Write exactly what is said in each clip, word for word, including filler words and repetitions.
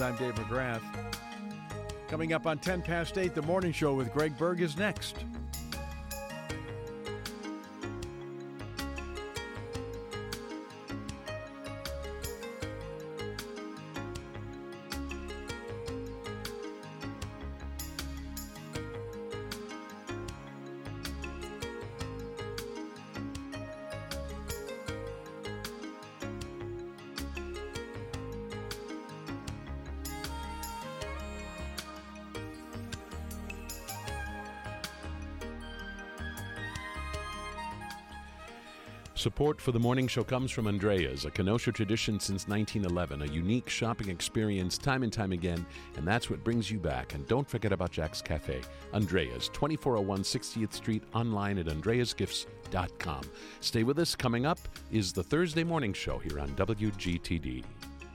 I'm Dave McGrath. Coming up on ten past eight, the morning show with Greg Berg is next. Support for the morning show comes from Andrea's, a Kenosha tradition since nineteen eleven, a unique shopping experience time and time again, and that's what brings you back. And don't forget about Jack's Cafe. Andrea's, twenty-four oh one sixtieth Street, online at andreas gifts dot com. Stay with us. Coming up is the Thursday morning show here on W G T D.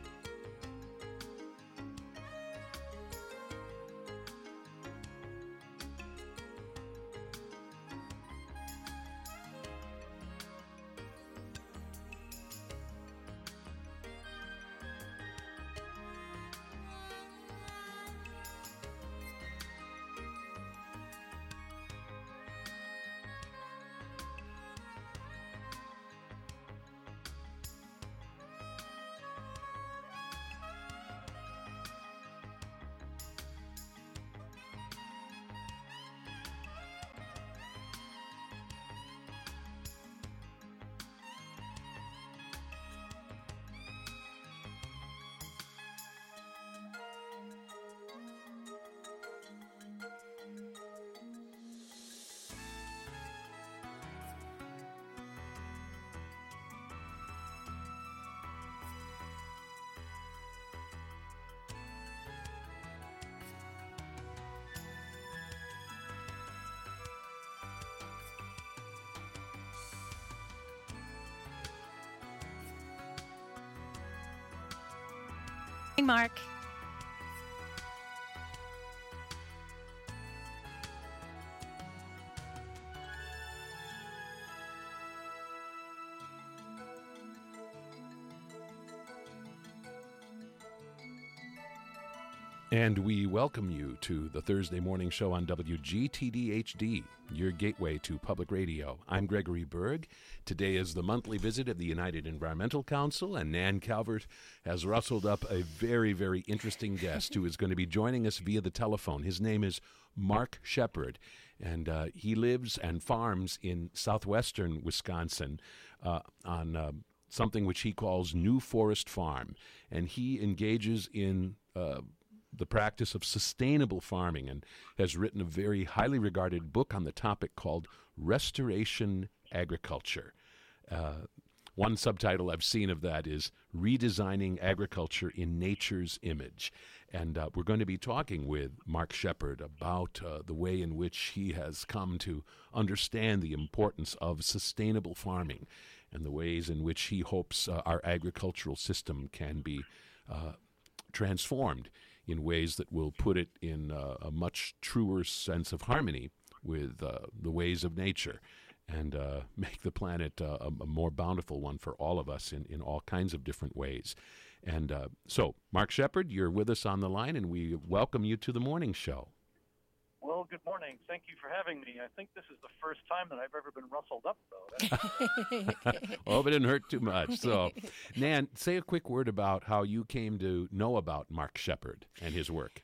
Mark. And we welcome you to the Thursday morning show on W G T D H D, your gateway to public radio. I'm Gregory Berg. Today is the monthly visit of the United Environmental Council, and Nan Calvert has rustled up a very, very interesting guest who is going to be joining us via the telephone. His name is Mark Shepard, and uh, he lives and farms in southwestern Wisconsin uh, on uh, something which he calls New Forest Farm, and he engages in uh, the practice of sustainable farming and has written a very highly regarded book on the topic called Restoration Agriculture. Uh, one subtitle I've seen of that is Redesigning Agriculture in Nature's Image. And uh, we're going to be talking with Mark Shepard about uh, the way in which he has come to understand the importance of sustainable farming and the ways in which he hopes uh, our agricultural system can be uh, transformed in ways that will put it in uh, a much truer sense of harmony with uh, the ways of nature and uh, make the planet uh, a, a more bountiful one for all of us in, in all kinds of different ways. And uh, so, Mark Shepard, you're with us on the line, and we welcome you to the morning show. Well, good morning. Thank you for having me. I think this is the first time that I've ever been rustled up, though. Oh, but it didn't hurt too much. So, Nan, say a quick word about how you came to know about Mark Shepard and his work.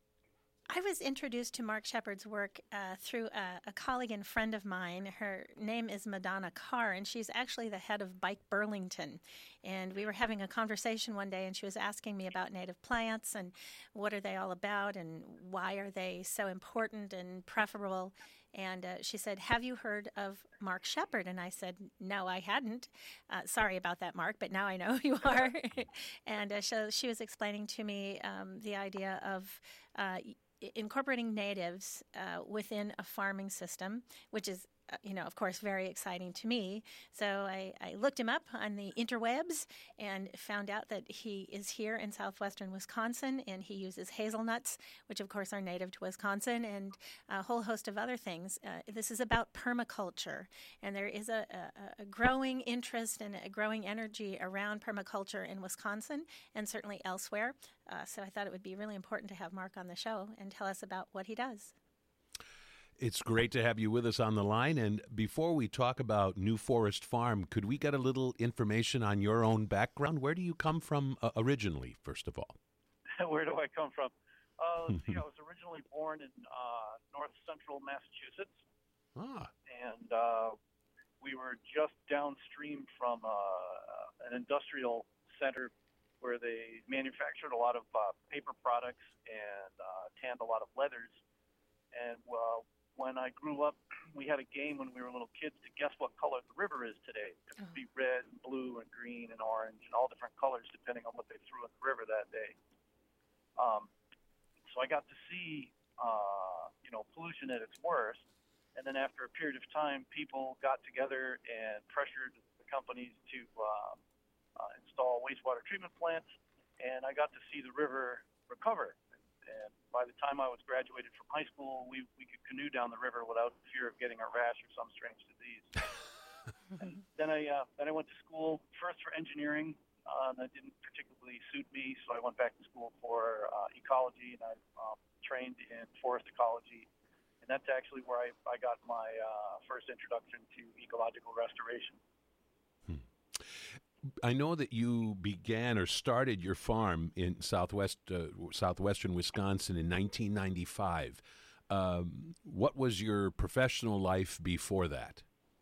I was introduced to Mark Shepard's work uh, through a, a colleague and friend of mine. Her name is Madonna Carr, and she's actually the head of Bike Burlington. And we were having a conversation one day, and she was asking me about native plants and what are they all about and why are they so important and preferable. And uh, she said, have you heard of Mark Shepard? And I said, no, I hadn't. Uh, sorry about that, Mark, but now I know who you are. and uh, so she was explaining to me um, the idea of uh, incorporating natives uh, within a farming system, which is uh, you know, of course, very exciting to me. So I, I looked him up on the interwebs and found out that he is here in southwestern Wisconsin, and he uses hazelnuts, which, of course, are native to Wisconsin, and a whole host of other things. Uh, this is about permaculture, and there is a, a, a growing interest and a growing energy around permaculture in Wisconsin and certainly elsewhere. Uh, so I thought it would be really important to have Mark on the show and tell us about what he does. It's great to have you with us on the line. And before we talk about New Forest Farm, could we get a little information on your own background? Where do you come from uh, originally, first of all? Where do I come from? Uh, let's see, I was originally born in uh, north central Massachusetts. Ah. And uh, we were just downstream from uh, an industrial center where they manufactured a lot of uh, paper products and uh, tanned a lot of leathers. And uh, when I grew up, we had a game when we were little kids to guess what color the river is today. It could be red and blue and green and orange and all different colors depending on what they threw in the river that day. Um, so I got to see, uh, you know, pollution at its worst. And then after a period of time, people got together and pressured the companies to uh, uh, install wastewater treatment plants. And I got to see the river recover. And by the time I was graduated from high school, we, we could canoe down the river without fear of getting a rash or some strange disease. And then I uh, then I went to school first for engineering, uh, and that didn't particularly suit me, so I went back to school for uh, ecology, and I um, trained in forest ecology. And that's actually where I, I got my uh, first introduction to ecological restoration. Hmm. I know that you began or started your farm in southwest uh, southwestern Wisconsin in nineteen ninety-five. Um, what was your professional life before that?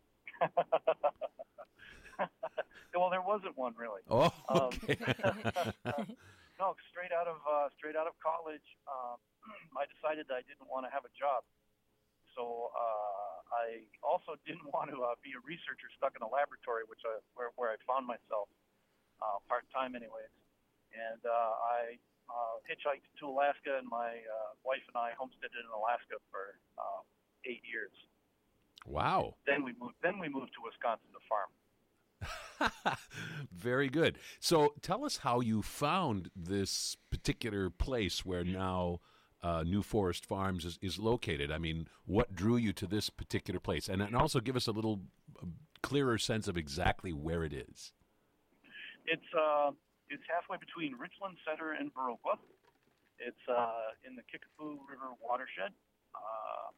Well, there wasn't one really. Oh, okay. Um, no, straight out of uh, straight out of college, um, I decided that I didn't want to have a job. So uh, I also didn't want to uh, be a researcher stuck in a laboratory, which I, where, where I found myself uh, part-time anyways. And uh, I uh, hitchhiked to Alaska, and my uh, wife and I homesteaded in Alaska for uh, eight years. Wow. Then we moved. Then we moved to Wisconsin to farm. Very good. So tell us how you found this particular place where now uh, New Forest Farms is, is located. I mean, what drew you to this particular place? And, and also give us a little uh, clearer sense of exactly where it is. It's uh, it's halfway between Richland Center and Viroqua. It's uh, in the Kickapoo River watershed. Uh,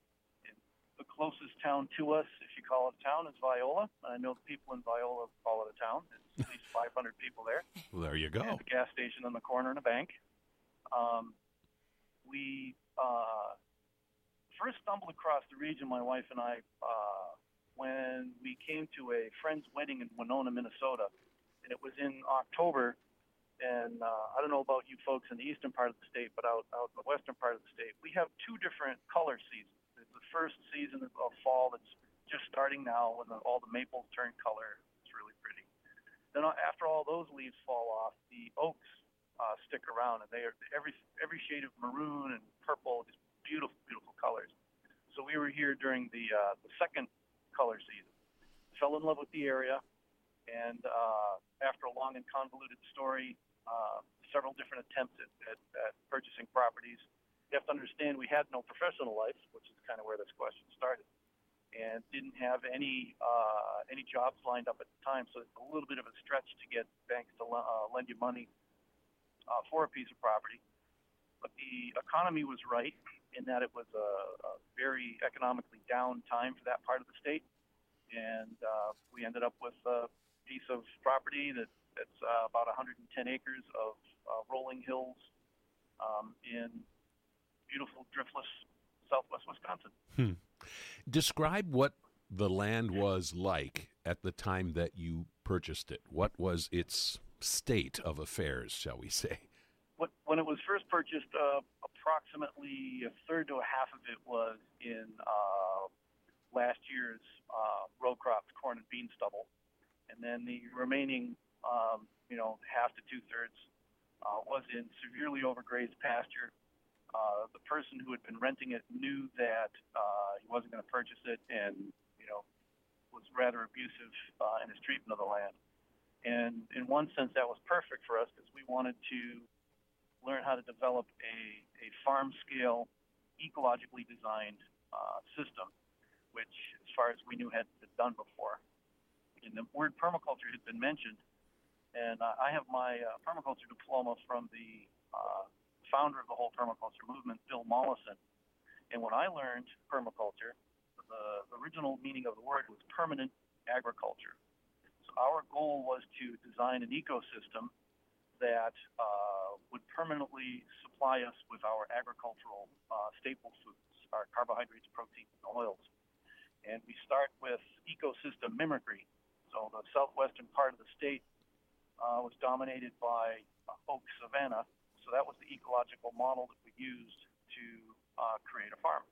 The closest town to us, if you call it a town, is Viola. I know the people in Viola call it a town. There's at least five hundred people there. Well, there you go. And a gas station on the corner and a bank. Um, we uh, first stumbled across the region, my wife and I, uh, when we came to a friend's wedding in Winona, Minnesota. And it was in October. And uh, I don't know about you folks in the eastern part of the state, but out, out in the western part of the state, we have two different color seasons. The first season of fall that's just starting now when the, all the maples turn color. It's really pretty. Then after all those leaves fall off, the oaks uh, stick around, and they are every every shade of maroon and purple, just beautiful, beautiful colors. So we were here during the uh, the second color season. Fell in love with the area, and uh, after a long and convoluted story, uh, several different attempts at, at, at purchasing properties. You have to understand we had no professional life, which is kind of where this question started, and didn't have any uh, any jobs lined up at the time. So it's a little bit of a stretch to get banks to uh, lend you money uh, for a piece of property. But the economy was right in that it was a, a very economically down time for that part of the state, and uh, we ended up with a piece of property that, that's uh, about one hundred ten acres of uh, rolling hills um, in beautiful, driftless southwest Wisconsin. Hmm. Describe what the land was like at the time that you purchased it. What was its state of affairs, shall we say? When it was first purchased, uh, approximately a third to a half of it was in uh, last year's uh, row crops, corn and bean stubble. And then the remaining, um, you know, half to two-thirds uh, was in severely overgrazed pasture. Uh, the person who had been renting it knew that uh, he wasn't going to purchase it, and you know was rather abusive uh, in his treatment of the land. And in one sense, that was perfect for us because we wanted to learn how to develop a, a farm-scale, ecologically designed uh, system, which, as far as we knew, hadn't been done before. And the word permaculture had been mentioned, and uh, I have my uh, permaculture diploma from the uh, founder of the whole permaculture movement, Bill Mollison. And when I learned permaculture, the original meaning of the word was permanent agriculture. So our goal was to design an ecosystem that uh, would permanently supply us with our agricultural uh, staple foods, our carbohydrates, proteins, and oils. And we start with ecosystem mimicry. So the southwestern part of the state uh, was dominated by uh, oak savanna. So that was the ecological model that we used to uh, create a farm.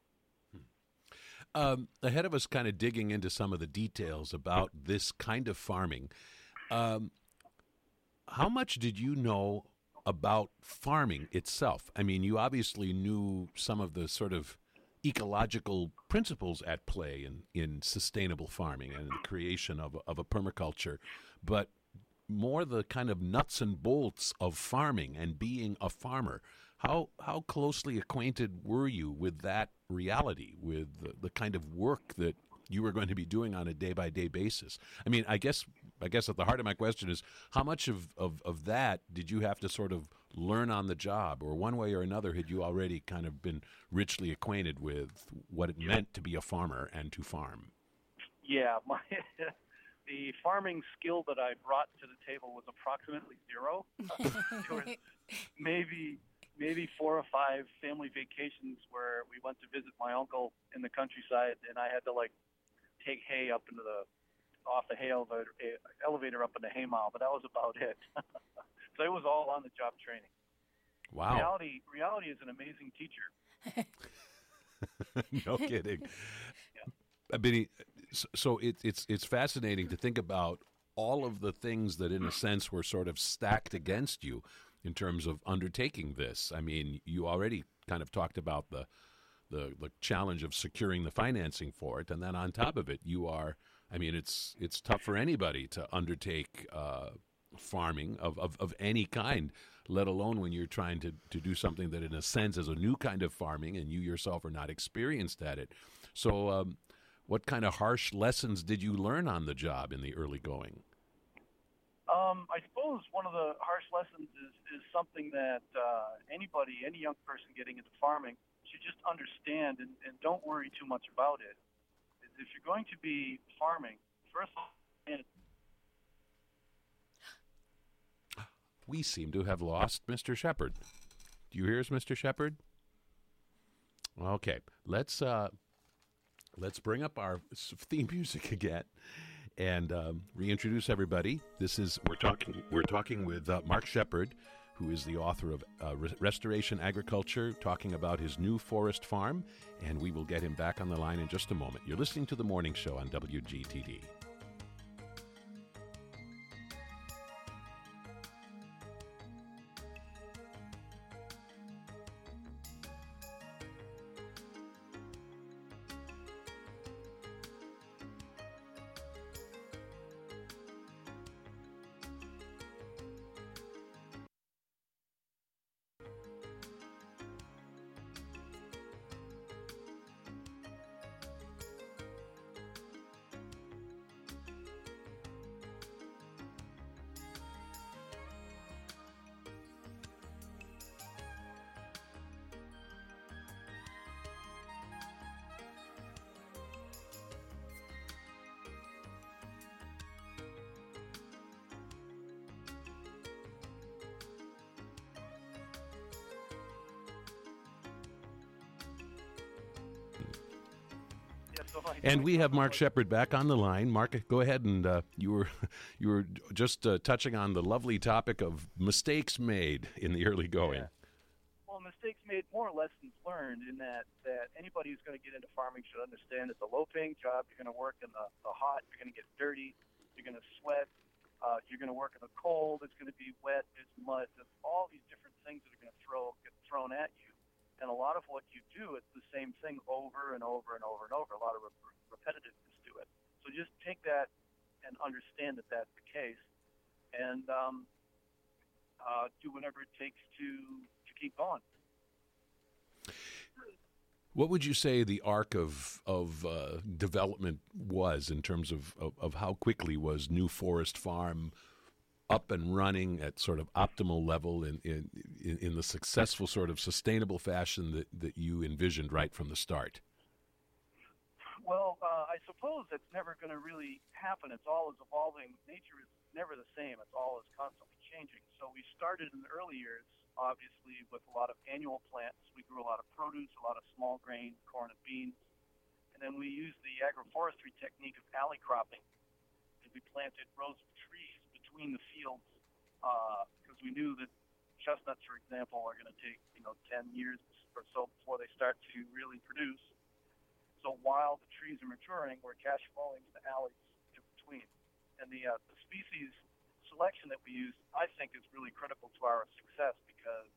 Um, ahead of us kind of digging into some of the details about this kind of farming, um, how much did you know about farming itself? I mean, you obviously knew some of the sort of ecological principles at play in, in sustainable farming and the creation of a, of a permaculture, but more the kind of nuts and bolts of farming and being a farmer. How how closely acquainted were you with that reality, with the, the kind of work that you were going to be doing on a day-by-day basis? I mean, I guess I guess at the heart of my question is, how much of, of, of that did you have to sort of learn on the job, or one way or another had you already kind of been richly acquainted with what it meant to be a farmer and to farm? Yeah, my the farming skill that I brought to the table was approximately zero. There was maybe maybe four or five family vacations where we went to visit my uncle in the countryside, and I had to like take hay up into the off the hay elevator, elevator up in the hay mile, but that was about it. So it was all on the job training. Wow. Reality reality is an amazing teacher. No kidding. Yeah. I mean, so it, it's it's fascinating to think about all of the things that, in a sense, were sort of stacked against you in terms of undertaking this. I mean, you already kind of talked about the, the the challenge of securing the financing for it, and then on top of it, you are. I mean, it's it's tough for anybody to undertake uh, farming of, of, of any kind, let alone when you're trying to, to do something that, in a sense, is a new kind of farming, and you yourself are not experienced at it. So, um, what kind of harsh lessons did you learn on the job in the early going? Um, I suppose one of the harsh lessons is, is something that uh, anybody, any young person getting into farming should just understand and, and don't worry too much about it. If you're going to be farming, first of all, and we seem to have lost Mister Shepard. Do you hear us, Mister Shepard? Okay, let's uh, let's bring up our theme music again and um, reintroduce everybody. This is we're talking we're talking with uh, Mark Shepard, who is the author of uh, Re- Restoration Agriculture, talking about his new forest farm, and we will get him back on the line in just a moment. You're listening to The Morning Show on W G T D. And we have Mark Shepard back on the line. Mark, go ahead, and uh, you were you were just uh, touching on the lovely topic of mistakes made in the early going. Yeah. Well, mistakes made, more lessons learned, in that, that anybody who's going to get into farming should understand it's a low-paying job. You're going to work in the, the hot. You're going to get dirty. You're going to sweat. Uh, you're going to work in the cold. It's going to be wet. There's mud. There's all these different things that are going to throw get thrown at you. And a lot of what you do, it's the same thing over and over and over and over. A lot of re- repetitiveness to it. So just take that and understand that that's the case, and um, uh, do whatever it takes to to keep going. What would you say the arc of of uh, development was in terms of, of, of how quickly was New Forest Farm up and running at sort of optimal level in in, in the successful sort of sustainable fashion that, that you envisioned right from the start? Well, uh, I suppose that's never going to really happen. It's all is evolving. Nature is never the same. It's all is constantly changing. So we started in the early years, obviously, with a lot of annual plants. We grew a lot of produce, a lot of small grain, corn and beans. And then we used the agroforestry technique of alley cropping. And we planted rows of trees between the fields because uh, we knew that chestnuts, for example, are going to take, you know, ten years or so before they start to really produce. So while the trees are maturing, we're cash flowing to the alleys in between. And the, uh, the species selection that we use, I think, is really critical to our success because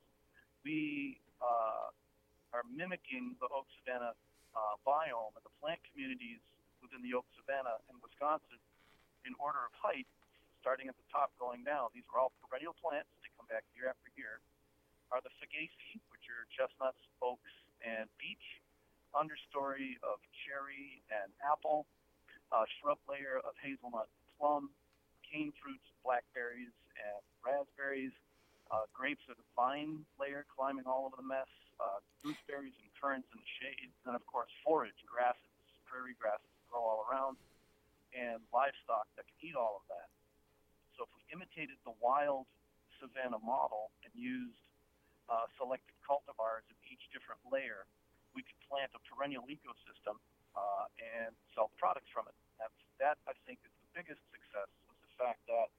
we uh, are mimicking the oak savanna uh, biome and the plant communities within the oak savanna in Wisconsin in order of height, starting at the top going down. These are all perennial plants. They come back year after year. Are the Fagaceae, which are chestnuts, oaks, and beech. Understory of cherry and apple. Uh, shrub layer of hazelnut and plum. Cane fruits, blackberries, and raspberries. Uh, grapes are the vine layer climbing all over the mess. Uh, gooseberries and currants in the shade. And, of course, forage, grasses, prairie grasses grow all around. And livestock that can eat all of that. So if we imitated the wild savanna model and used uh, selected cultivars in each different layer, we could plant a perennial ecosystem uh, and sell products from it. That's, that, I think, is the biggest success, is the fact that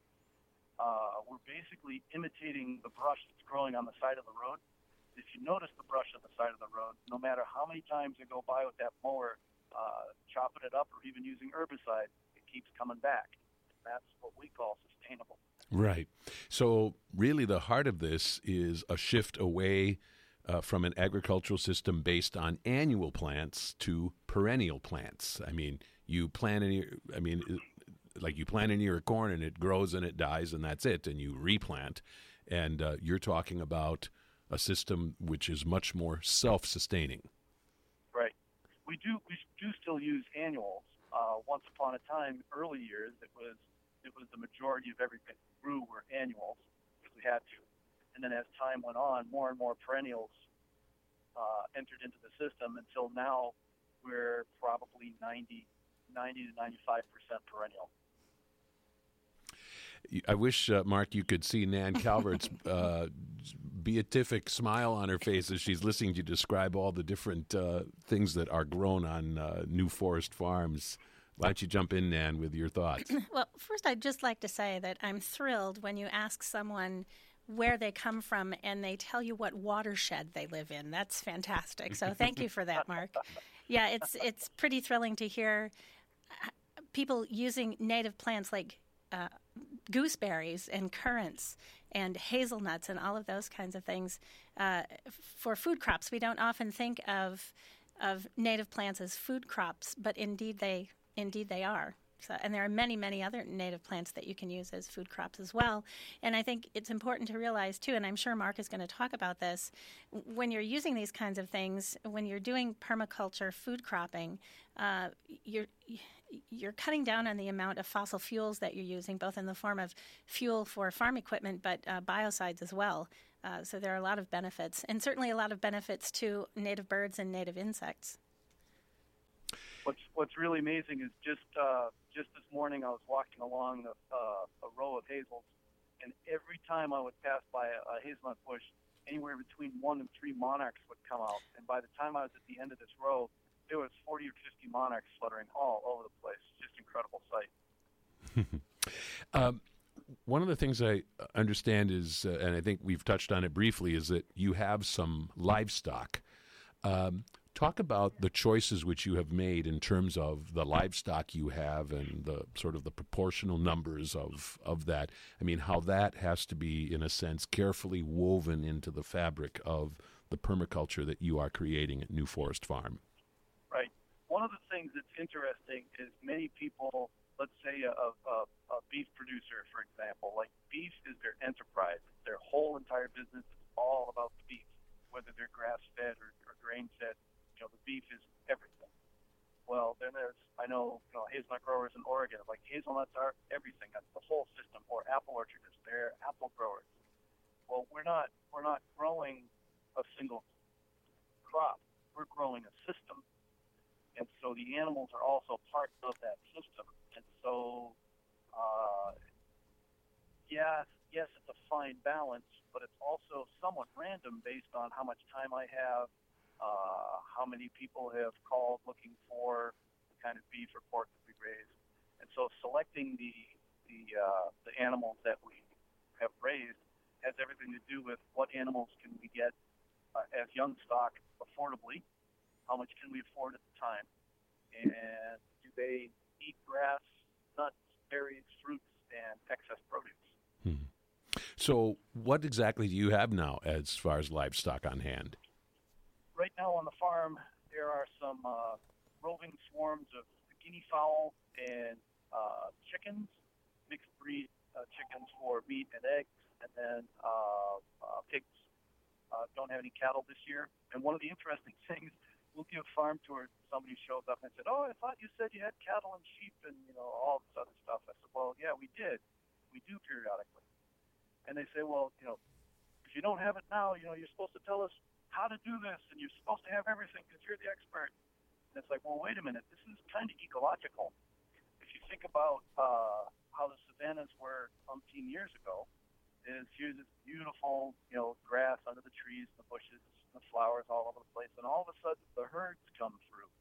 uh, we're basically imitating the brush that's growing on the side of the road. If you notice the brush on the side of the road, no matter how many times you go by with that mower, uh, chopping it up or even using herbicide, it keeps coming back. That's what we call sustainable. Right. So really the heart of this is a shift away Uh, from an agricultural system based on annual plants to perennial plants. I mean, you plant an ear, I mean, like you plant an ear of corn and it grows and it dies and that's it, and you replant. And uh, you're talking about a system which is much more self-sustaining. Right. We do we do still use annuals. Uh, once upon a time, early years, it was it was the majority of everything we grew were annuals because we had to. And then as time went on, more and more perennials uh, entered into the system until now we're probably ninety, ninety to ninety-five percent perennial. I wish, uh, Mark, you could see Nan Calvert's uh, beatific smile on her face as she's listening to you describe all the different uh, things that are grown on uh, New Forest Farms. Why don't you jump in, Nan, with your thoughts? Well, first, I'd just like to say that I'm thrilled when you ask someone where they come from and they tell you what watershed they live in. That's fantastic. So thank you for that, Mark. Yeah, it's it's pretty thrilling to hear people using native plants like uh, gooseberries and currants and hazelnuts and all of those kinds of things uh, for food crops. We don't often think of of native plants as food crops, but indeed they indeed they are. So, and there are many, many other native plants that you can use as food crops as well. And I think it's important to realize, too, and I'm sure Mark is going to talk about this, when you're using these kinds of things, when you're doing permaculture food cropping, uh, you're you're cutting down on the amount of fossil fuels that you're using, both in the form of fuel for farm equipment, but uh, biocides as well. Uh, so there are a lot of benefits, and certainly a lot of benefits to native birds and native insects. What's What's really amazing is just uh, just this morning I was walking along a, uh, a row of hazels, and every time I would pass by a, a hazelnut bush, anywhere between one and three monarchs would come out. And by the time I was at the end of this row, there was forty or fifty monarchs fluttering all over the place. Just incredible sight. um, one of the things I understand is, uh, and I think we've touched on it briefly, is that you have some livestock. Um, Talk about the choices which you have made in terms of the livestock you have and the sort of the proportional numbers of, of that. I mean, how that has to be, in a sense, carefully woven into the fabric of the permaculture that you are creating at New Forest Farm. Right. One of the things that's interesting is many people, let's say a, a, a beef producer, for example, like beef is their enterprise. Their whole entire business is all about the beef, whether they're grass-fed or, or grain-fed. You know, the beef is everything. Well, then there's, I know, you know, hazelnut growers in Oregon, like hazelnuts are everything. That's the whole system. Or apple orchards, they're apple growers. Well, we're not, we're not growing a single crop. We're growing a system. And so the animals are also part of that system. And so, uh, yeah, yes, it's a fine balance, but it's also somewhat random based on how much time I have, Uh, how many people have called looking for the kind of beef or pork that we raise. And so selecting the the, uh, the animals that we have raised has everything to do with what animals can we get uh, as young stock affordably, how much can we afford at the time, and do they eat grass, nuts, berries, fruits, and excess produce. Hmm. So what exactly do you have now as far as livestock on hand? Right now on the farm, there are some uh, roving swarms of guinea fowl and uh, chickens, mixed breed uh, chickens for meat and eggs, and then uh, uh, pigs. Uh, don't have any cattle this year. And one of the interesting things, we'll give farm tours to somebody who shows up and said, "Oh, I thought you said you had cattle and sheep and you know all this other stuff." I said, "Well, yeah, we did. We do periodically." And they say, "Well, you know, if you don't have it now, you know, you're supposed to tell us how to do this, and you're supposed to have everything because you're the expert." And it's like, well, wait a minute. This is kind of ecological. If you think about uh, how the savannas were umpteen years ago, is here's this beautiful, you know, grass under the trees, the bushes, the flowers all over the place, and all of a sudden the herds come through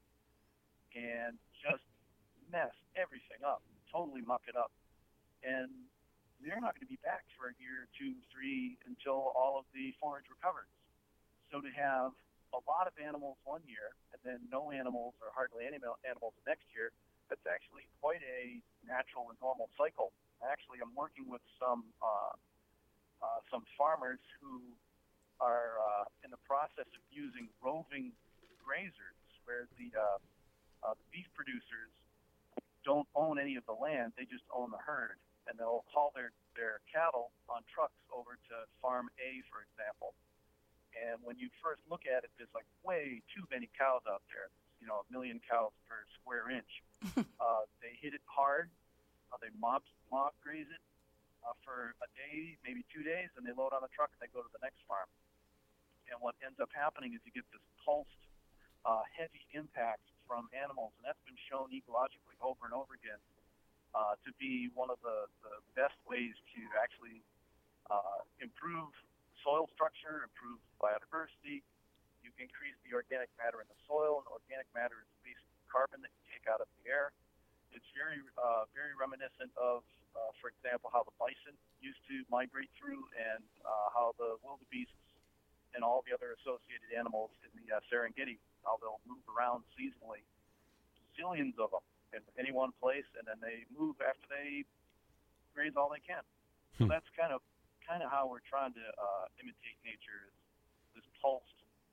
and just mess everything up, totally muck it up. And they're not going to be back for a year, two, three, until all of the forage recovers. So to have a lot of animals one year and then no animals or hardly any animals the next year, that's actually quite a natural and normal cycle. Actually, I'm working with some uh, uh, some farmers who are uh, in the process of using roving grazers, where the, uh, uh, the beef producers don't own any of the land; they just own the herd, and they'll haul their, their cattle on trucks over to Farm A, for example. And when you first look at it, there's like way too many cows out there. You know, a million cows per square inch. uh, they hit it hard. Uh, they mob, mob graze it uh, for a day, maybe two days, and they load on the truck and they go to the next farm. And what ends up happening is you get this pulsed, uh, heavy impact from animals, and that's been shown ecologically over and over again uh, to be one of the, the best ways to actually uh, improve soil structure, improve biodiversity. You increase the organic matter in the soil, and organic matter is the least carbon that you take out of the air. It's very, uh, very reminiscent of, uh, for example, how the bison used to migrate through, and uh, how the wildebeests and all the other associated animals in the uh, Serengeti, how they'll move around seasonally, zillions of them in any one place, and then they move after they graze all they can. So that's kind of kind of how we're trying to uh, imitate nature, is this pulsed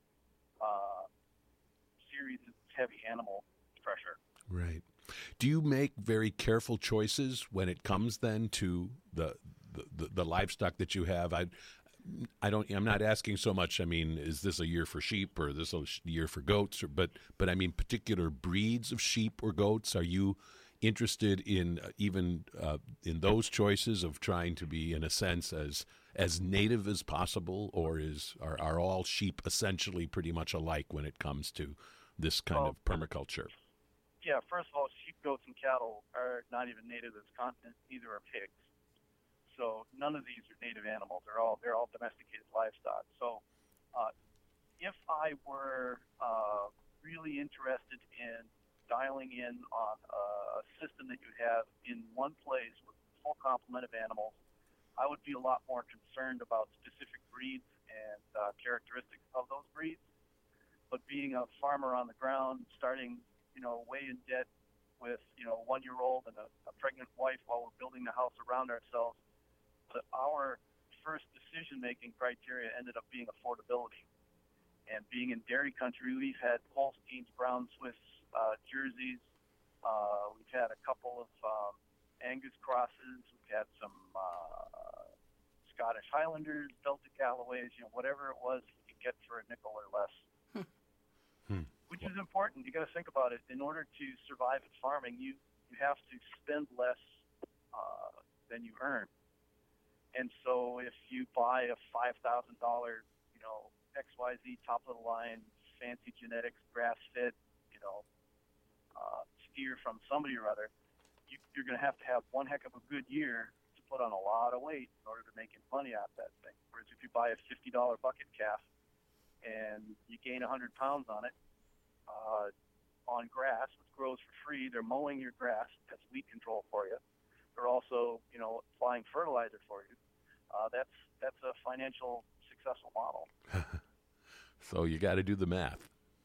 uh, series of heavy animal pressure. Right. Do you make very careful choices when it comes then to the the, the, the livestock that you have? I I don't. I'm not asking so much. I mean, is this a year for sheep or this a year for goats? Or, but but I mean, particular breeds of sheep or goats. Are you interested in uh, even uh, in those choices of trying to be, in a sense, as as native as possible, or is are, are all sheep essentially pretty much alike when it comes to this kind well, of permaculture? Yeah, first of all, sheep, goats, and cattle are not even native to this continent. Neither are pigs. So none of these are native animals. They're all they're all domesticated livestock. So uh, if I were uh, really interested in dialing in on a system that you have in one place with a full complement of animals, I would be a lot more concerned about specific breeds and uh, characteristics of those breeds. but being a farmer on the ground, starting, you know, way in debt with, you know, a one-year-old and a, a pregnant wife while we're building the house around ourselves, but our first decision-making criteria ended up being affordability. And being in dairy country, we've had Holsteins, Brown Swiss, uh, Jerseys. Uh, we've had a couple of um, Angus crosses. We've had some uh, Scottish Highlanders, Belgian Galloways, you know, whatever it was you could get for a nickel or less. Hmm. Which is important. You got to think about it. In order to survive at farming, you, you have to spend less uh, than you earn. And so if you buy a five thousand dollars, you know, X Y Z top of the line, fancy genetics, grass fed, you know, uh, steer from somebody or other, you, you're going to have to have one heck of a good year to put on a lot of weight in order to make any money out of that thing. Whereas if you buy a fifty dollars bucket calf and you gain one hundred pounds on it, uh, on grass, which grows for free, they're mowing your grass, that's weed control for you. They're also, you know, applying fertilizer for you. Uh, that's that's a financial successful model. So you got to do the math.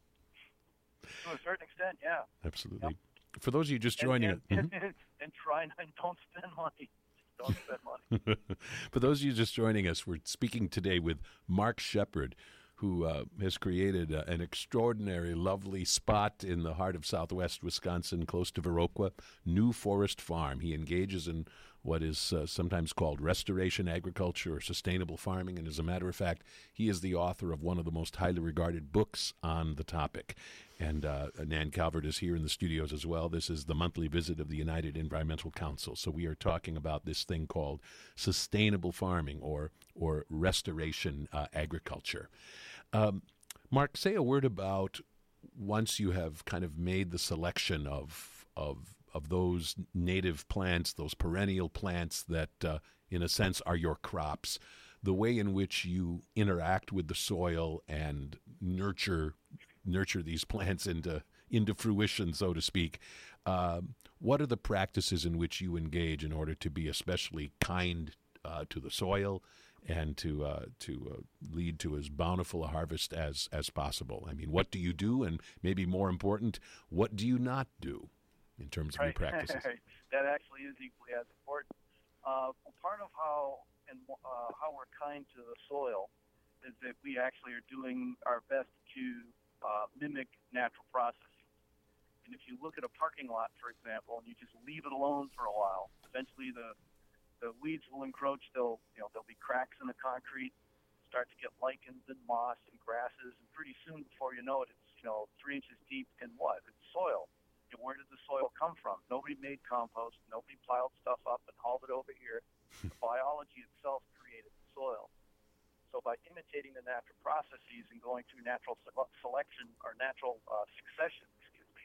To a certain extent, yeah. Absolutely. Yep. For those of you just joining and, it, and, mhm. and, and try and don't spend money. Don't spend money. For those of you just joining us, we're speaking today with Mark Shepard, who uh, has created uh, an extraordinary, lovely spot in the heart of southwest Wisconsin, close to Viroqua, New Forest Farm. He engages in what is uh, sometimes called restoration agriculture or sustainable farming, and as a matter of fact, he is the author of one of the most highly regarded books on the topic. And uh, Nan Calvert is here in the studios as well. This is the monthly visit of the United Environmental Council. So we are talking about this thing called sustainable farming or, or restoration uh, agriculture. Um, Mark, say a word about once you have kind of made the selection of of of those native plants, those perennial plants that, uh, in a sense, are your crops, the way in which you interact with the soil and nurture nurture these plants into into fruition, so to speak. Um, what are the practices in which you engage in order to be especially kind uh, to the soil and to uh, to uh, lead to as bountiful a harvest as, as possible? I mean, what do you do? And maybe more important, what do you not do in terms of right. your practices? That actually is equally as important. Uh, part of how and uh, how we're kind to the soil is that we actually are doing our best to uh, mimic natural processes. And if you look at a parking lot, for example, and you just leave it alone for a while, eventually the the weeds will encroach. They'll, you know, there'll be cracks in the concrete, start to get lichens and moss and grasses, and pretty soon, before you know it, it's, you know, three inches deep in what? It's soil. You know, where did the soil come from? Nobody made compost. Nobody piled stuff up and hauled it over here. The biology itself created the soil. So by imitating the natural processes and going through natural se- selection or natural uh, succession, excuse me,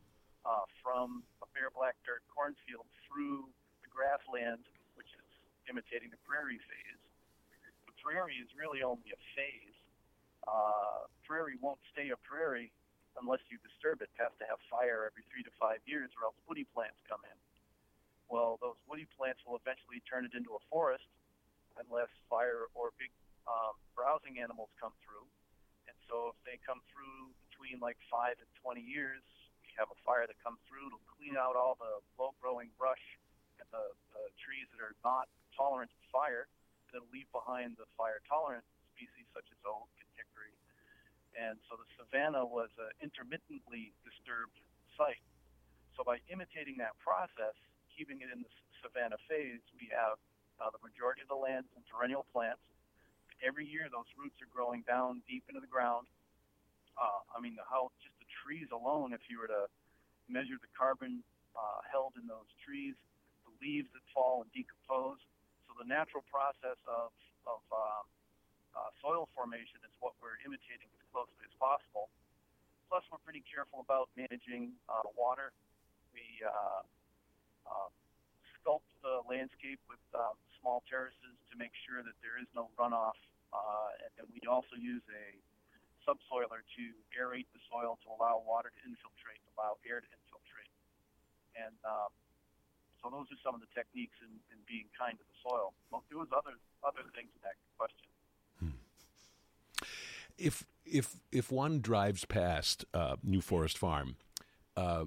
uh, from a bare black dirt cornfield through the grassland, which is imitating the prairie phase. The prairie is really only a phase. Uh, prairie won't stay a prairie unless you disturb it. It has to have fire every three to five years or else woody plants come in. Well, those woody plants will eventually turn it into a forest unless fire or big um, browsing animals come through. And so if they come through between like five and twenty years, we have a fire that comes through. It'll clean out all the low-growing brush and the, the trees that are not tolerant to fire. It'll leave behind the fire-tolerant species such as oak and hickory. And so the savanna was an intermittently disturbed site. So by imitating that process, keeping it in the savanna phase, we have uh, the majority of the land in perennial plants. Every year, those roots are growing down deep into the ground. Uh, I mean, the, how just the trees alone, if you were to measure the carbon uh, held in those trees, the leaves that fall and decompose. So the natural process of, of um, uh, soil formation is what we're imitating as closely as possible. Plus, we're pretty careful about managing uh, water. We uh, uh, sculpt the landscape with uh, small terraces to make sure that there is no runoff. Uh, and, and we also use a subsoiler to aerate the soil to allow water to infiltrate, allow air to infiltrate. And um, so those are some of the techniques in, in being kind to the soil. Well, there was other other things in that question. Hmm. If if if one drives past uh, New Forest Farm, uh,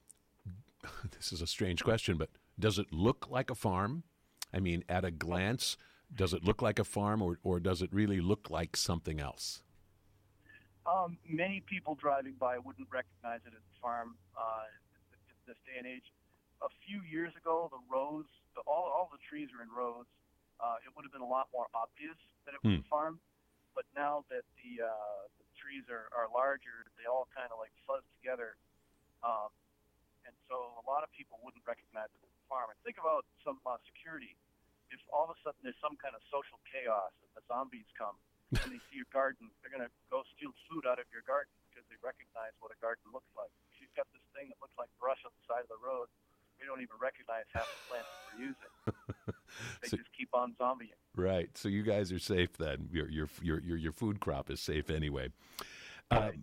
this is a strange question, but does it look like a farm? I mean, at a glance, does it look like a farm, or, or does it really look like something else? Um, many people driving by wouldn't recognize it as a farm uh, in this day and age. A few years ago, the rows, the, all, all the trees are in rows. Uh, it would have been a lot more obvious that it was Hmm. a farm. But now that the, uh, the trees are, are larger, they all kind of like fuzz together. Um, and so a lot of people wouldn't recognize it as a farm. And think about some uh, security. If all of a sudden there's some kind of social chaos and the zombies come and they see your garden, they're going to go steal food out of your garden because they recognize what a garden looks like. If you've got this thing that looks like brush on the side of the road, we don't even recognize half the plants that we're using. They So- just keep on zombieing. Right. So you guys are safe then. Your your your your, your food crop is safe anyway. Um,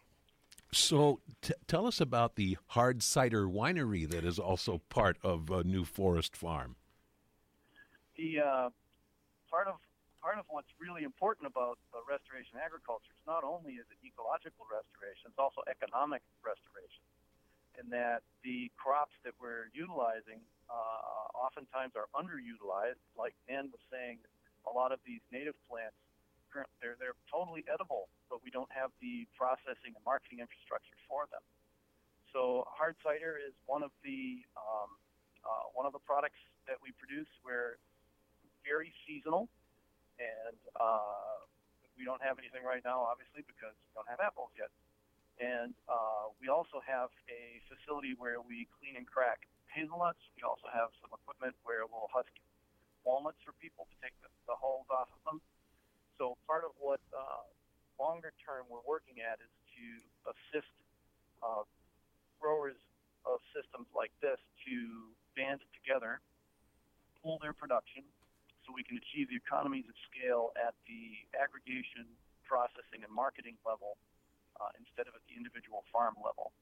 so t- tell us about the hard cider winery that is also part of uh, New Forest Farm. The uh, part of part of what's really important about uh, restoration agriculture is not only is it ecological restoration, it's also economic restoration. In that the crops that we're utilizing uh, oftentimes are underutilized. Like Nan was saying, a lot of these native plants, they're they're totally edible, but we don't have the processing and marketing infrastructure for them. So hard cider is one of the um, uh, one of the products that we produce. We're very seasonal, and uh, we don't have anything right now, obviously, because we don't have apples yet. And uh, we also have a facility where we clean and crack hazelnuts. We also have some equipment where we'll husk walnuts for people to take the, the hulls off of them. So part of what uh, longer term we're working at is to assist uh, growers of systems like this to band together, pool their production, so we can achieve the economies of scale at the aggregation, processing, and marketing level uh, instead of at the individual farm level.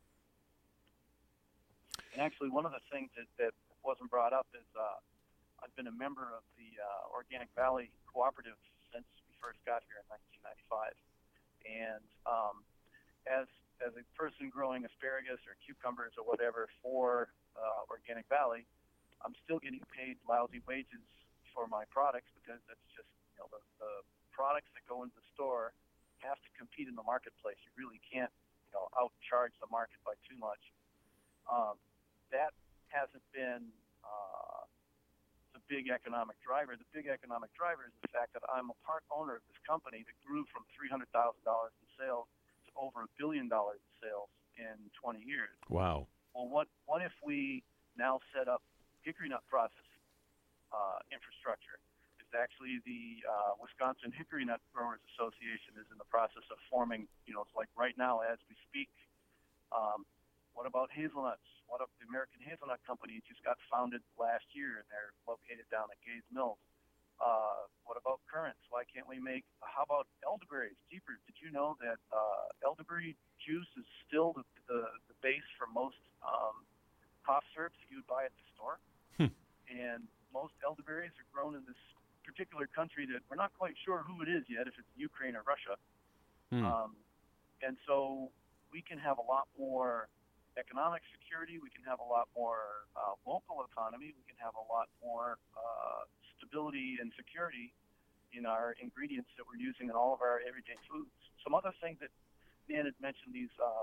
And actually, one of the things that, that wasn't brought up is uh, I've been a member of the uh, Organic Valley Cooperative since we first got here in nineteen ninety-five. And um, as as a person growing asparagus or cucumbers or whatever for uh, Organic Valley, I'm still getting paid lousy wages for my products because that's just, you know, the, the products that go into the store have to compete in the marketplace. You really can't, you know, outcharge the market by too much. Um, that hasn't been uh, the big economic driver. The big economic driver is the fact that I'm a part owner of this company that grew from three hundred thousand dollars in sales to over a billion dollars in sales in twenty years. Wow. Well, what what if we now set up hickory nut process uh, infrastructure? It's actually the uh, Wisconsin Hickory Nut Growers Association is in the process of forming. You know, it's like right now as we speak. Um, what about hazelnuts? What if the American Hazelnut Company just got founded last year, and they're located down at Gays Mills? Uh, what about currants? Why can't we make? How about elderberries? Jeepers! Did you know that uh, elderberry juice is still the, the, the base for most um, cough syrups that you would buy at the store? Hmm. And most elderberries are grown in this particular country that we're not quite sure who it is yet, if it's Ukraine or Russia. Hmm. Um, and so we can have a lot more economic security. We can have a lot more uh, local economy. We can have a lot more uh, stability and security in our ingredients that we're using in all of our everyday foods. Some other things that Nan had mentioned, these uh,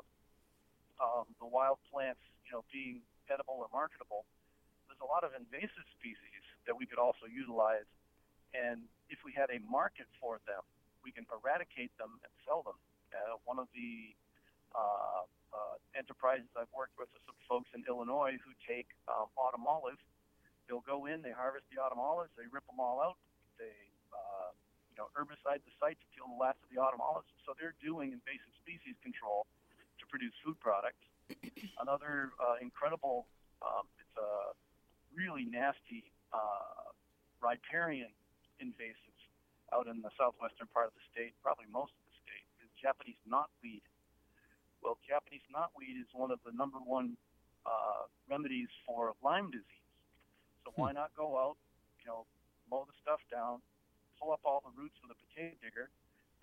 um, the wild plants, you know, being edible or marketable. There's a lot of invasive species that we could also utilize, and if we had a market for them, we can eradicate them and sell them. Uh, one of the uh, uh, enterprises I've worked with are some folks in Illinois who take um, autumn olives. They'll go in, they harvest the autumn olives, they rip them all out, they uh, you know herbicide the site to kill the last of the autumn olives. So they're doing invasive species control to produce food products. Another uh, incredible, um, it's a really nasty uh, riparian invasive out in the southwestern part of the state, probably most of the state, is Japanese knotweed. Well, Japanese knotweed is one of the number one uh, remedies for Lyme disease. So why not go out, you know, mow the stuff down, pull up all the roots with a potato digger,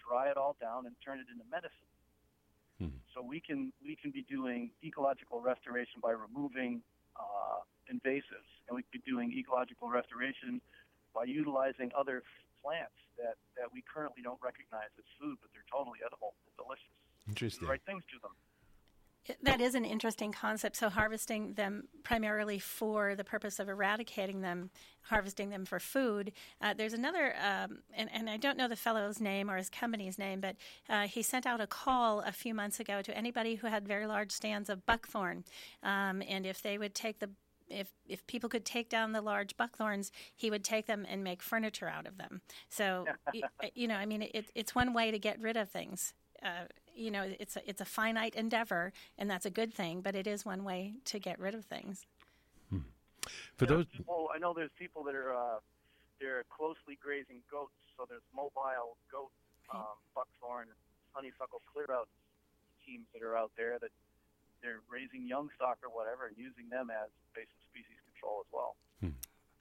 dry it all down, and turn it into medicine. Hmm. So we can we can be doing ecological restoration by removing uh, invasives, and we could be doing ecological restoration by utilizing other plants that, that we currently don't recognize as food, but they're totally edible and delicious. Interesting. Do the right things to them. That is an interesting concept. So harvesting them primarily for the purpose of eradicating them, harvesting them for food. Uh, there's another, um, and, and I don't know the fellow's name or his company's name, but uh, he sent out a call a few months ago to anybody who had very large stands of buckthorn. Um, and if they would take the If if people could take down the large buckthorns, he would take them and make furniture out of them. So, you, you know, I mean, it, it's one way to get rid of things. Uh, you know, it's a, it's a finite endeavor, and that's a good thing, but it is one way to get rid of things. Hmm. For you know, those people, I know there's people that are uh, they're closely grazing goats, so there's mobile goat um, buckthorn, honeysuckle clear-out teams that are out there that they're raising young stock or whatever and using them as invasive species control as well. Hmm.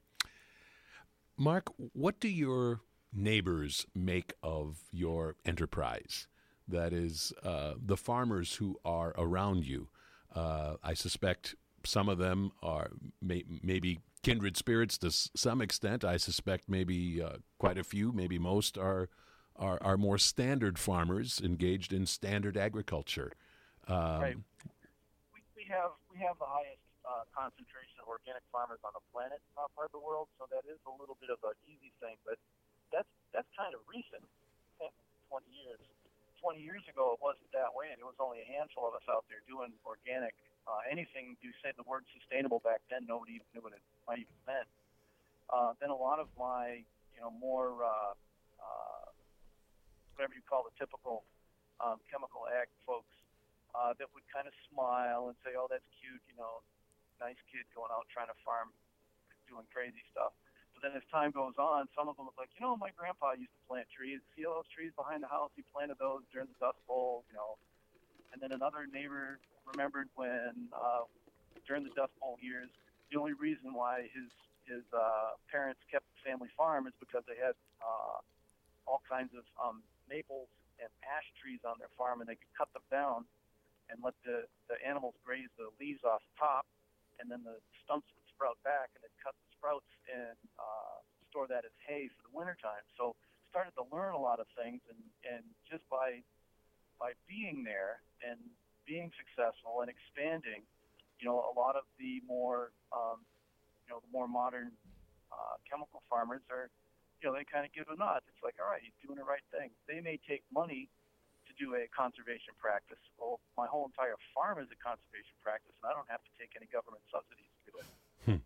Mark, what do your neighbors make of your enterprise? That is, uh, the farmers who are around you. Uh, I suspect some of them are may, maybe kindred spirits to s- some extent. I suspect maybe uh, quite a few, maybe most, are, are are more standard farmers engaged in standard agriculture. Um, right. We, we have we have the highest uh, concentration of organic farmers on the planet, uh, part of the world. So that is a little bit of an easy thing, but that's that's kind of recent. Twenty years. twenty years ago, it wasn't that way, and it was only a handful of us out there doing organic. Uh, anything you said the word sustainable back then, nobody even knew what it might even meant. Uh, then a lot of my, you know, more uh, uh, whatever you call the typical um, chemical ag folks uh, that would kind of smile and say, "Oh, that's cute," you know, nice kid going out trying to farm, doing crazy stuff. But then as time goes on, some of them look like, you know, my grandpa used to plant trees. See all those trees behind the house? He planted those during the Dust Bowl, you know. And then another neighbor remembered when, uh, during the Dust Bowl years, the only reason why his his uh, parents kept the family farm is because they had uh, all kinds of um, maples and ash trees on their farm, and they could cut them down and let the, the animals graze the leaves off the top, and then the stumps would sprout back, and they'd cut the sprouts and uh, store that as hay for the wintertime. So started to learn a lot of things, and, and just by by being there and being successful and expanding, you know, a lot of the more, um, you know, the more modern uh, chemical farmers are, you know, they kind of give a nod. It's like, all right, you're doing the right thing. They may take money to do a conservation practice. Well, my whole entire farm is a conservation practice, and I don't have to take any government subsidies to do it. Hmm.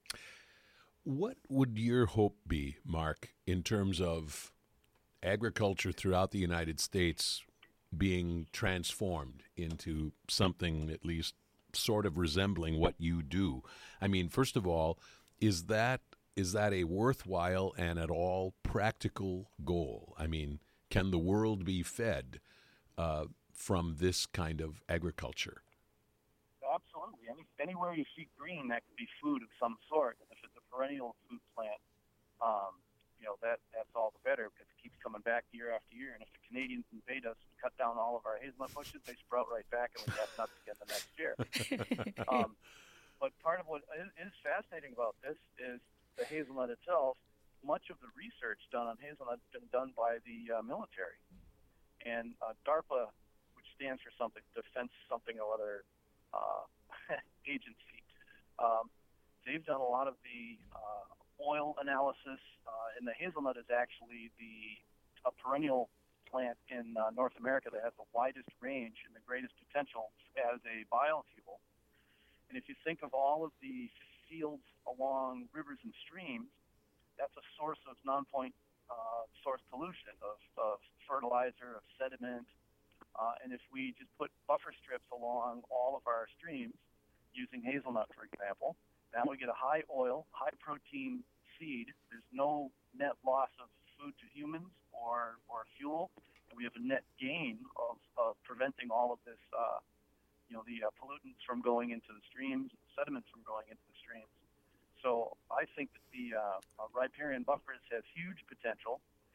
What would your hope be, Mark, in terms of agriculture throughout the United States being transformed into something at least sort of resembling what you do? I mean, first of all, is that is that a worthwhile and at all practical goal? I mean, can the world be fed uh, from this kind of agriculture? Absolutely. Any, anywhere you see green, that could be food of some sort. If it's a perennial food plant, um, you know, that that's all the better because it keeps coming back year after year. And if the Canadians invade us and cut down all of our hazelnut bushes, they sprout right back, and we have nuts again the next year. um, but part of what is, is fascinating about this is the hazelnut itself. Much of the research done on hazelnut has been done by the uh, military. And uh, DARPA, which stands for something, Defense something or other uh, agency, um, they've done a lot of the uh, oil analysis, uh, and the hazelnut is actually the a perennial plant in uh, North America that has the widest range and the greatest potential as a biofuel. And if you think of all of the fields along rivers and streams, that's a source of non-point uh, source pollution, of, of fertilizer, of sediment. Uh, and if we just put buffer strips along all of our streams using hazelnut, for example, now we get a high oil, high protein seed. There's no net loss of food to humans or, or fuel. And we have a net gain of, of preventing all of this, uh, you know, the uh, pollutants from going into the streams, sediments from going into the streams. So I think that the uh, uh, riparian buffers have huge potential.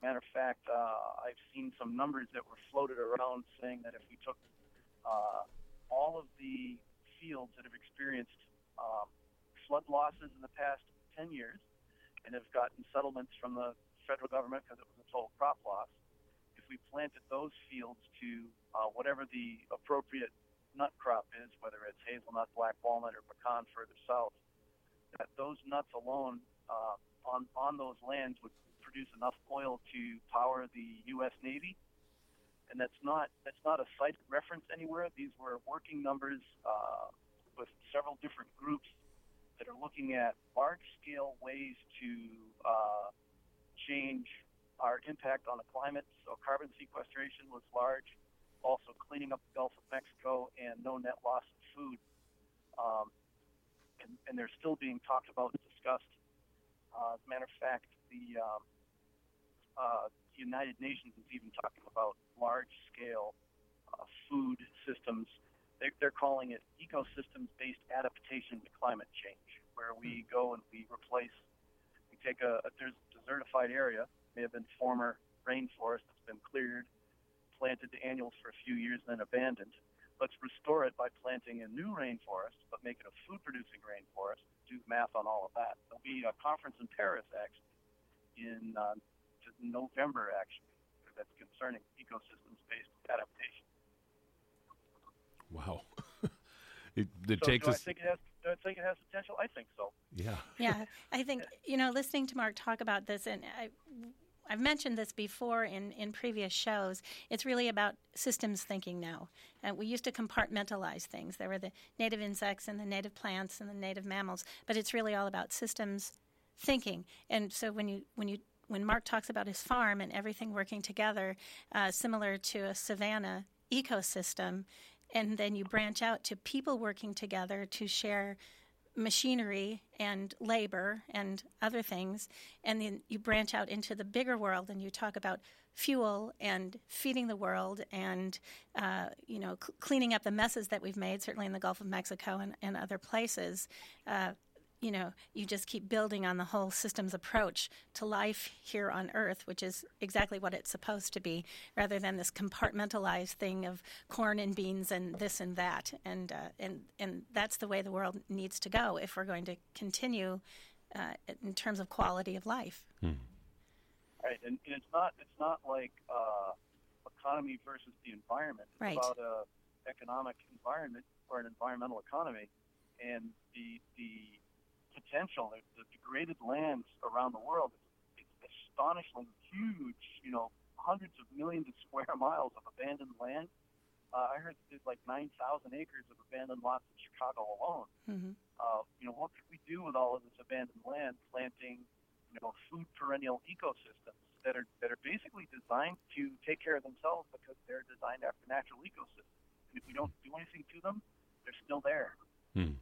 Matter of fact, uh, I've seen some numbers that were floated around saying that if we took uh, all of the fields that have experienced um, flood losses in the past ten years and have gotten settlements from the federal government because it was a total crop loss, if we planted those fields to uh, whatever the appropriate nut crop is, whether it's hazelnut, black walnut, or pecan further south, that those nuts alone uh, on, on those lands would produce enough oil to power the U S Navy. And that's not that's not a cited reference anywhere. These were working numbers uh, with several different groups that are looking at large-scale ways to uh, change our impact on the climate. So carbon sequestration was large, also cleaning up the Gulf of Mexico, and no net loss of food. Um, and, and they're still being talked about and discussed. Uh, as a matter of fact, the um, uh, the United Nations is even talking about large-scale uh, food systems. They're, they're calling it ecosystem-based adaptation to climate change, where we go and we replace, we take a, a desertified area, may have been former rainforest that's been cleared, planted to annuals for a few years, then abandoned. Let's restore it by planting a new rainforest, but make it a food-producing rainforest. Do the math on all of that. There'll be a conference in Paris, actually, in uh, November, actually, that's concerning ecosystems-based adaptation. Wow. it it so takes do us... I think it has do I think it has potential? I think so. Yeah. Yeah, I think, you know, listening to Mark talk about this, and I, I've mentioned this before in, in previous shows, it's really about systems thinking now. Uh, we used to compartmentalize things. There were the native insects and the native plants and the native mammals, but it's really all about systems thinking. And so when you when you when Mark talks about his farm and everything working together, uh, similar to a savanna ecosystem, and then you branch out to people working together to share machinery and labor and other things, and then you branch out into the bigger world and you talk about fuel and feeding the world and uh, you know cl- cleaning up the messes that we've made, certainly in the Gulf of Mexico and, and other places. Uh, you know, you just keep building on the whole systems approach to life here on Earth, which is exactly what it's supposed to be, rather than this compartmentalized thing of corn and beans and this and that. And uh, and and that's the way the world needs to go if we're going to continue uh, in terms of quality of life. Hmm. Right, and, and it's not it's not like uh, economy versus the environment. It's Right. about an economic environment or an environmental economy, and the the potential, the, the degraded lands around the world, it's, it's astonishingly huge, you know, hundreds of millions of square miles of abandoned land. Uh, I heard there's like nine thousand acres of abandoned lots in Chicago alone. Mm-hmm. Uh, you know, what could we do with all of this abandoned land, planting, you know, food perennial ecosystems that are that are basically designed to take care of themselves because they're designed after natural ecosystems. And if we don't do anything to them, they're still there. Hmm.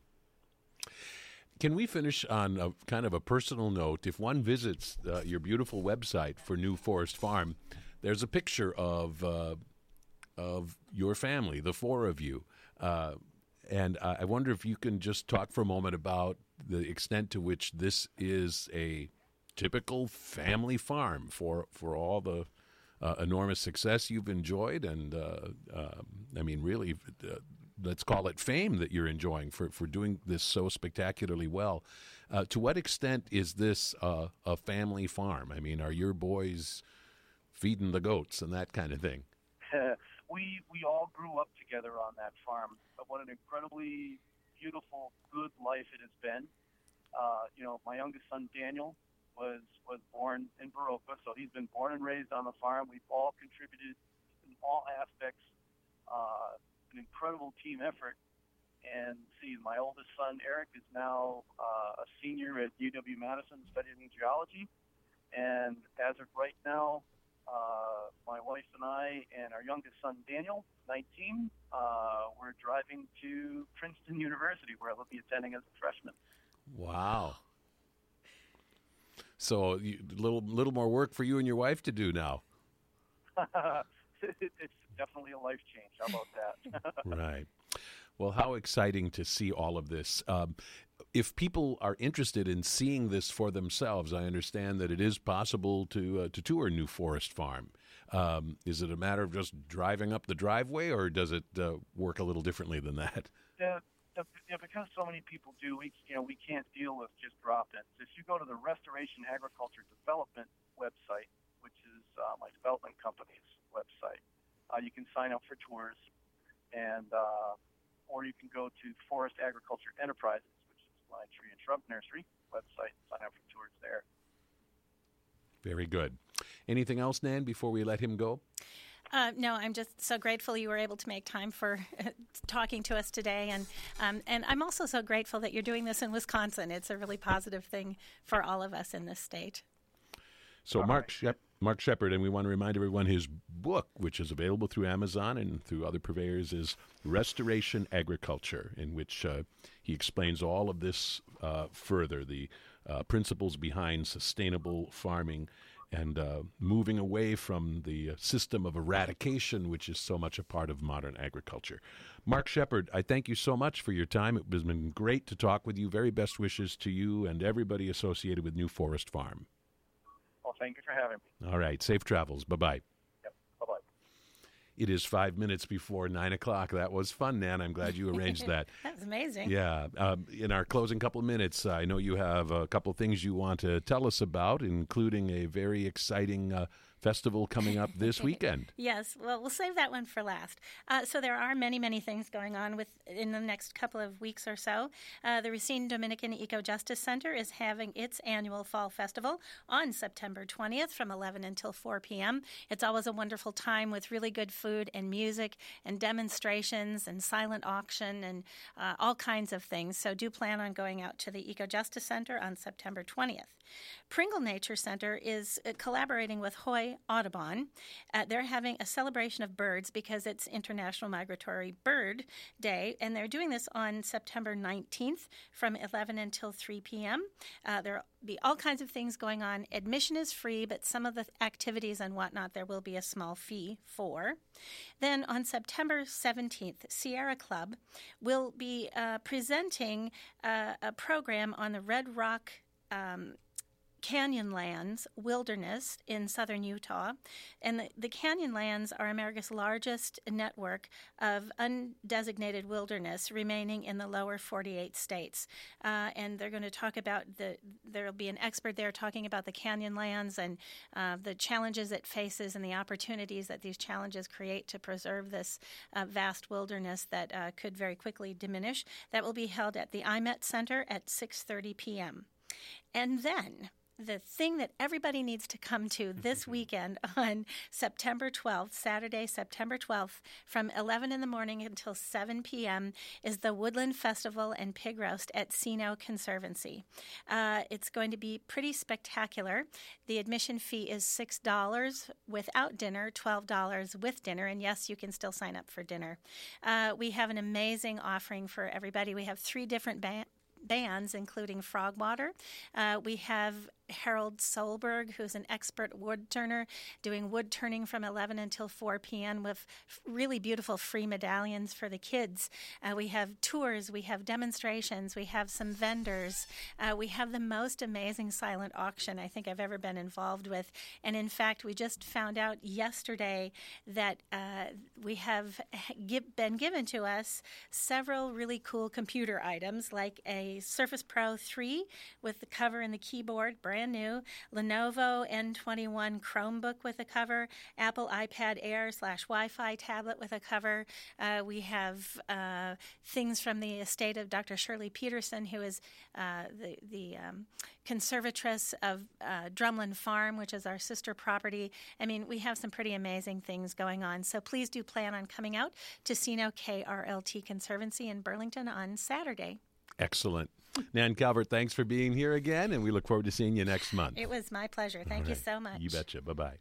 Can we finish on a kind of a personal note? If one visits uh, your beautiful website for New Forest Farm, there's a picture of uh, of your family, the four of you. Uh, and I wonder if you can just talk for a moment about the extent to which this is a typical family farm for, for all the uh, enormous success you've enjoyed. And, uh, uh, I mean, really, uh, let's call it fame that you're enjoying for, for doing this so spectacularly well. Uh, to what extent is this uh, a family farm? I mean, are your boys feeding the goats and that kind of thing? we we all grew up together on that farm. What an incredibly beautiful, good life it has been. Uh, you know, my youngest son, Daniel, was, was born in Baroka, so he's been born and raised on the farm. We've all contributed in all aspects. Uh, an incredible team effort. And see, my oldest son, Eric, is now uh, a senior at U W-Madison studying geology. And as of right now, uh, my wife and I and our youngest son, Daniel, nineteen, uh, we're driving to Princeton University, where I'll be attending as a freshman. Wow. So a little, little more work for you and your wife to do now. It's definitely a life change. How about that? Right. Well, how exciting to see all of this. Um, if people are interested in seeing this for themselves, I understand that it is possible to uh, to tour New Forest Farm. Um, is it a matter of just driving up the driveway, or does it uh, work a little differently than that? Yeah, yeah, because so many people do, we, you know, we can't deal with just drop-ins. If you go to the Restoration Agriculture Development website, which is uh, my development company's website, uh, you can sign up for tours, and uh, or you can go to Forest Agriculture Enterprises, which is my tree and shrub nursery website, and sign up for tours there. Very good. Anything else, Nan, before we let him go? Uh, no, I'm just so grateful you were able to make time for uh, talking to us today. And um, and I'm also so grateful that you're doing this in Wisconsin. It's a really positive thing for all of us in this state. So Mark Shep- Mark Shepard, and we want to remind everyone his book, which is available through Amazon and through other purveyors, is Restoration Agriculture, in which uh, he explains all of this uh, further, the uh, principles behind sustainable farming and uh, moving away from the system of eradication, which is so much a part of modern agriculture. Mark Shepard, I thank you so much for your time. It has been great to talk with you. Very best wishes to you and everybody associated with New Forest Farm. Well, thank you for having me. All right. Safe travels. Bye-bye. Yep. Bye-bye. It is five minutes before nine o'clock. That was fun, Nan. I'm glad you arranged that. That was amazing. Yeah. Um, in our closing couple of minutes, I know you have a couple of things you want to tell us about, including a very exciting uh, festival coming up this weekend. Yes, well, we'll save that one for last. Uh, so there are many, many things going on with in the next couple of weeks or so. Uh, the Racine Dominican Eco Justice Center is having its annual Fall Festival on September twentieth from eleven until four p.m. It's always a wonderful time with really good food and music and demonstrations and silent auction and uh, all kinds of things. So do plan on going out to the Eco Justice Center on September twentieth. Pringle Nature Center is uh, collaborating with Hoy Audubon. Uh, they're having a celebration of birds because it's International Migratory Bird Day, and they're doing this on September nineteenth from eleven until three p.m. Uh, there will be all kinds of things going on. Admission is free, but some of the activities and whatnot there will be a small fee for. Then on September seventeenth, Sierra Club will be uh, presenting uh, a program on the Red Rock um, Canyonlands Wilderness in southern Utah. And the, the Canyonlands are America's largest network of undesignated wilderness remaining in the lower forty-eight states. Uh, and they're going to talk about the, there will be an expert there talking about the Canyonlands and uh, the challenges it faces and the opportunities that these challenges create to preserve this uh, vast wilderness that uh, could very quickly diminish. That will be held at the I MET Center at six thirty p.m. And then the thing that everybody needs to come to this weekend on September twelfth, Saturday, September twelfth, from eleven in the morning until seven p.m. is the Woodland Festival and Pig Roast at Sino Conservancy. Uh, it's going to be pretty spectacular. The admission fee is six dollars without dinner, twelve dollars with dinner, and yes, you can still sign up for dinner. Uh, we have an amazing offering for everybody. We have three different bands. bands, including Frogwater. Uh, we have Harold Solberg, who's an expert wood turner, doing wood turning from eleven until four p.m. with really beautiful free medallions for the kids. Uh, we have tours, we have demonstrations, we have some vendors. Uh, we have the most amazing silent auction I think I've ever been involved with. And in fact, we just found out yesterday that uh, we have give, been given to us several really cool computer items, like a Surface Pro three with the cover and the keyboard, brand new, Lenovo N twenty-one Chromebook with a cover, Apple iPad Air slash Wi-Fi tablet with a cover. Uh, we have uh, things from the estate of Doctor Shirley Peterson, who is uh, the, the um, conservatress of uh, Drumlin Farm, which is our sister property. I mean, we have some pretty amazing things going on. So please do plan on coming out to Sino K R L T Conservancy in Burlington on Saturday. Excellent. Nan Calvert, thanks for being here again, and we look forward to seeing you next month. It was my pleasure. Thank All you right. so much. You betcha. Bye-bye.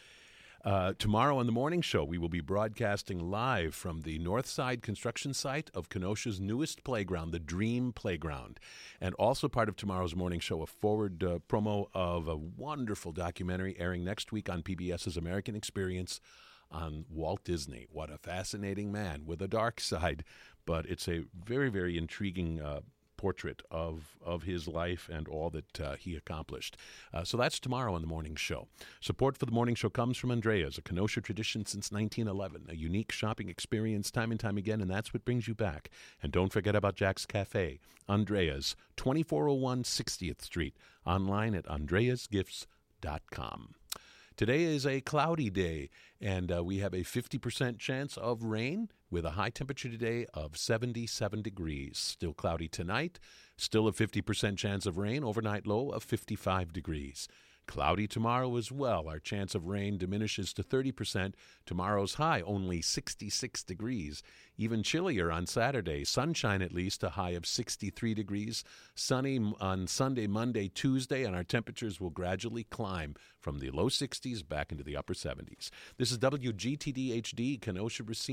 Uh, tomorrow on the morning show, we will be broadcasting live from the Northside construction site of Kenosha's newest playground, the Dream Playground. And also part of tomorrow's morning show, a forward uh, promo of a wonderful documentary airing next week on P B S's American Experience on Walt Disney. What a fascinating man with a dark side, but it's a very, very intriguing uh portrait of, of his life and all that uh, he accomplished. Uh, so that's tomorrow on the morning show. Support for the morning show comes from Andrea's, a Kenosha tradition since nineteen eleven, a unique shopping experience time and time again, and that's what brings you back. And don't forget about Jack's Cafe, Andrea's, twenty-four oh one sixtieth Street, online at andreas gifts dot com. Today is a cloudy day, and uh, we have a fifty percent chance of rain with a high temperature today of seventy-seven degrees. Still cloudy tonight, still a fifty percent chance of rain, overnight low of fifty-five degrees. Cloudy tomorrow as well. Our chance of rain diminishes to thirty percent. Tomorrow's high, only sixty-six degrees. Even chillier on Saturday. Sunshine at least, a high of sixty-three degrees. Sunny on Sunday, Monday, Tuesday, and our temperatures will gradually climb from the low sixties back into the upper seventies. This is W G T D H D, Kenosha, Racine.